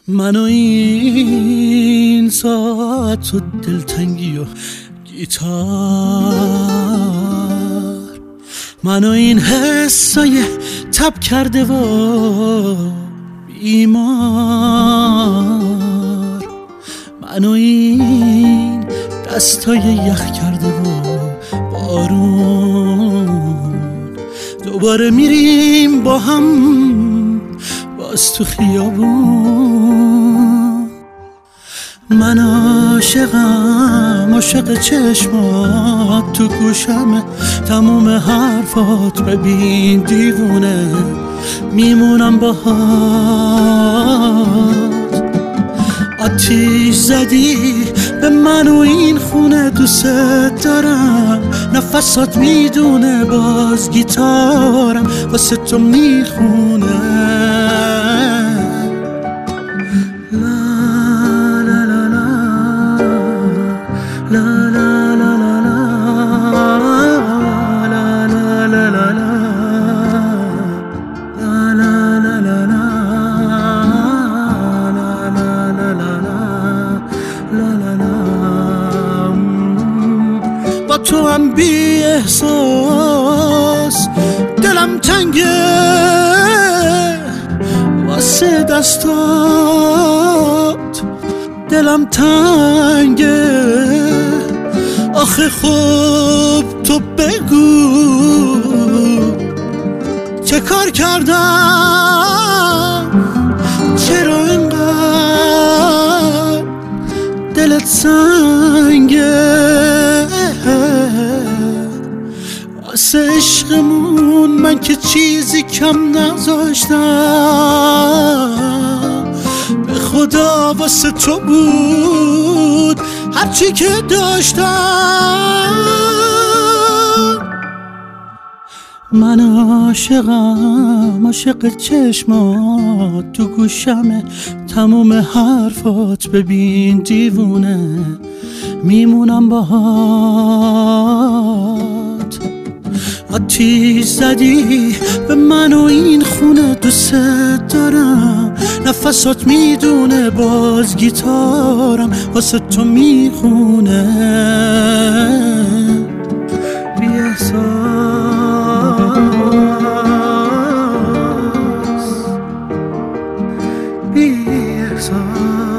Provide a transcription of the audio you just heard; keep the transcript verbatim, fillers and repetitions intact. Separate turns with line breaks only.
من و این ساعت و دلتنگی و گیتار، من و این حسای تب کرده و بیمار، من و این دستای یخ کرده و بارون، دوباره میریم با هم باز تو خیابون. من عاشقم، عاشق چشمات تو گوشم، تموم حرفات ببین دیوونه، میمونم باهات. آتیش زدی به من و این خونه، دوست دارم، نفسات میدونه، باز گیتارم واسه تو میخونه. با تو هم بی احساس دلم تنگه، واسه دستات دلم تنگه. آخه خوب تو بگو چه کار کردم، چرا اینقدر دلت سنگه. واسه عشقمون من که چیزی کم نذاشتم، به خدا واسه تو بود هرچی که داشتم. من عاشقم، عاشق چشمات تو گوشمه، تموم حرفات ببین دیوونه، میمونم باهات. آتیش زدی به من و این خونه، دوست دارم، نفسات میدونه، باز گیتارم واسه تو میخونه. بی احساس، بی احساس.